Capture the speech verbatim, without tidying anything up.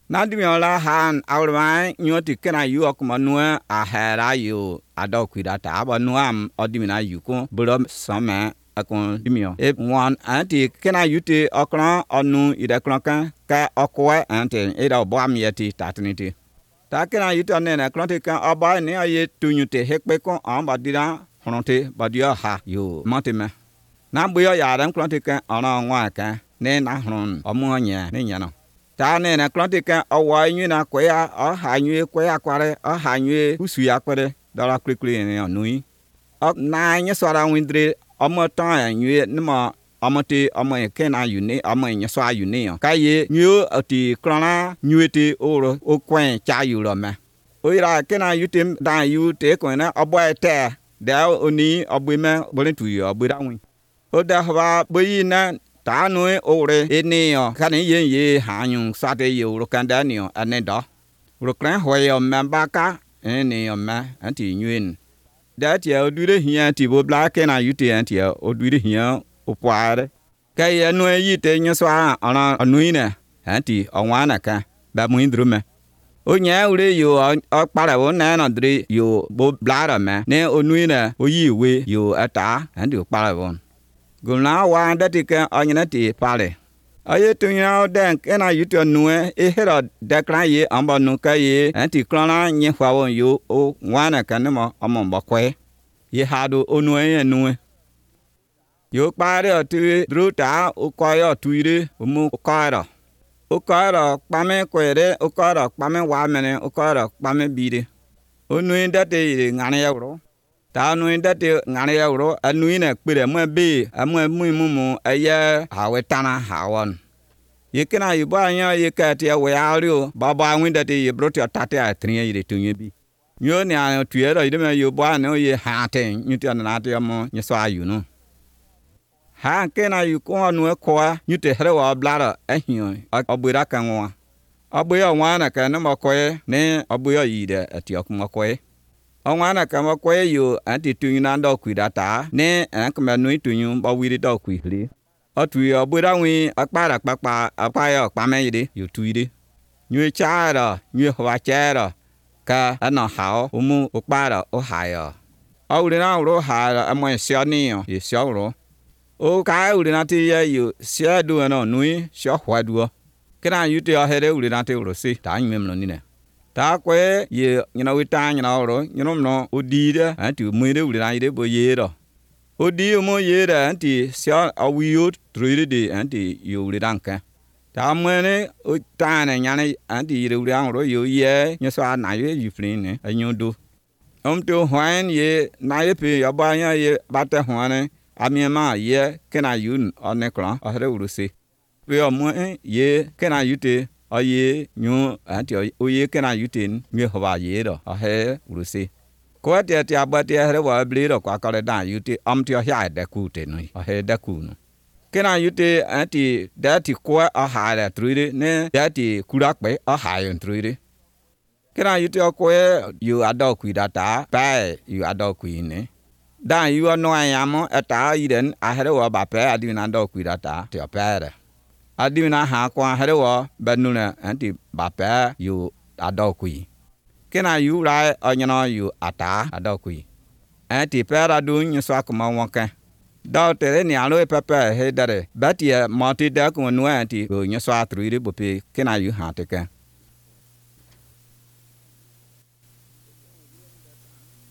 na di la han awai nyoti kena yu okuma nuwa a hera yu ado kwidata aba nuam odimina yuko bro some akon dimio e one anti kena yuti okran onu ida krankan ka okwe anti ida bam yeti tatniti ta kena yuti onena kranti kan aba ni aye tunyute hekpe kon amba dira honte badia ha yu matime na buyo ya ran kranti kan ona nwa kan ne na hron omo nya ne nya no ta ne na kranti kan owa nyu na kwea o ha nyu kwea kware o ha nyu usu ya kware dara krikri ne onui o na nya swara windre omo tan nyu ne mo amate amo kena yune amo nya swa yune ka ye nyu ati krana nyuete oro o kwen cha yu ro me o ira kena yutem da yu te ko na obo te da oni obime bolen tu yo obira wi o da ba boyi na ta no ore eni yo kan ye ye ha nyun sa de yo ro kan da ni ane do ro kran ho yo memba ka eni yo ma anti nyuen da ti o dure hian ti bo bla kena yute anti o dure hian o poare ka ye no yi te nyo swa ana anui ne anti onwana ka ba mu indrume o nya ure yo o para wo na na dre yo bo bla me ne onui ne o yi we yo ata anti o para wo gulna wa ndati ka onyina ti pale aye tunya den kena yuto nuwe e hera dekran ye amba nu ka ye anti klana nye fa won yo o wana ka ne mo amon kwe ye hado onuwe ye nuwe yo pare tu druta o koyo tuire o mu koira o koira pame kwere o koira pame wa mene o koira pame bide o nu ndate ngane yawro ta nu ndate ngane yawro anu ne kpere mo be amu mu mu aya awetana hawon yekena yiba nya yekati we ario baba windate ye brotio tate atria yire tunye bi nyo ne a tuere ide me yo ba ne ye hate nyuti na te mo nyso ayu no ha kena yu ko nu ko nyute here wa blara ehio obira kanwa obuya wana ka ne makoye ne obuya yide atiok makoye onwana ka makoye yo anti tunyina ndo kwidata ne ankama nu tunyu ba wiri do kwihli otu obira wi akpara papa apaya pame yide yo tuide nyu chara nyu wa chara ka ana hao umu okpara o haya awure na ro ha amo siani yo ye sioro o ka ure na te ye yo sia do na nui sho hwadu kena yute a here ure na te ro si ta nyem no ni ne ta kwe ye nyina wita nyina ro nyino no odide anti muire ure na ide bo ye ro odi mo ye ra anti sia awiyo truide de anti yo ure danka ta mwene o ta na nyane anti ire ure an ro yo ye nyeso na ye yifrin ne anyodo omto hwan ye na ye pe abanya ye bata hwane amiema ye kena yun onekra ahre uruse we omo ye kena yute aye nyu anti oye kena yute nge hoba ye ro ahe uruse ko te te abate ahre wa ble ro kwa kale da yute amtio hya de ku te no ahe de ku no kena yute anti dati ko ahare truide ne dati kurakpe ahare truide kena yute ko yu adokwi data pa yu adokwi ne dan yu no ayamo eta iden ahre wa ba pa adina adokwi data te pere adina ha kwa ahre wa benuna anti ba pa yu adokwi kena yu ra anyana yu ata adokwi anti pera du nyu swa kuma wonka da tere ni alo pepe he dare batia mati da ko no anti nyu swa truide bope kena yu ha te ka